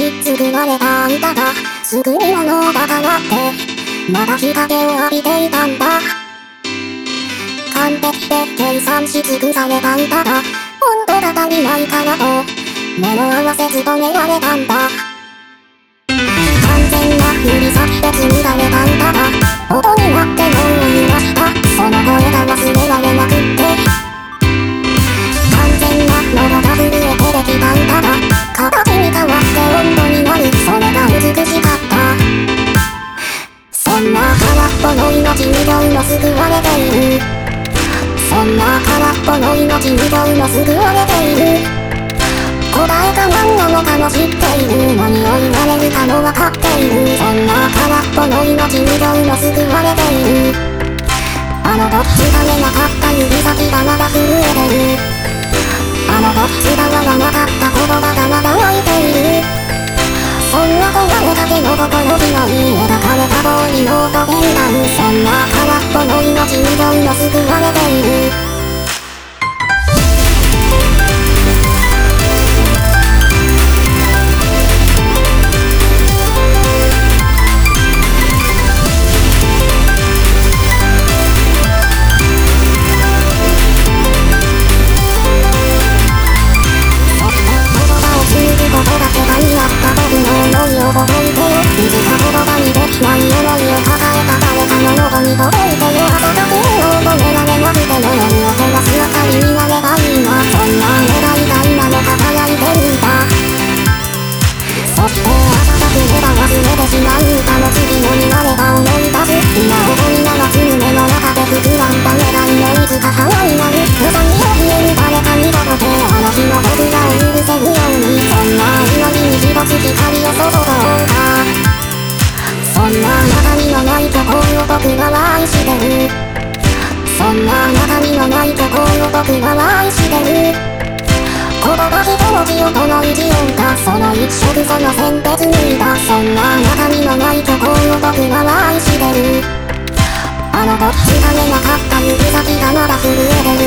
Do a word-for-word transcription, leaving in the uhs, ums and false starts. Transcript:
継がれたあんたがすぐに物が変わってまた日陰を浴びていたんだ。完璧で計算し尽くされたあんたが本当だ足りないからと目を合わせず止められたんだ。完全な指先で紡がれたんだが音になって脳を揺らしたその声が忘れられなくって完全な喉が震えてできたんだが形に変わって温度になるそれが美しかった。そんな空っぽの命に今日も救われている。そんな空っぽの命に今日も救われている。答えが何なのかも知っている。何を言われるかも分かっている。そんな空っぽの命に今日も救われている。あのどっちがれなかった指先がまだ震えてる。あのどっちがわらなかった言葉がまだ湧いている。そんな壊れかけの心地のいい描かれた通りの音源弾。そんな空っぽの命に今日も救われている。僕は愛してる。そんな中身のないところを僕は愛してる。言葉一文字をこの一音がその一色その線で紡いだ。そんな中身のないところを僕は愛してる。あのどっちがれなかった指先がまだ震えてる。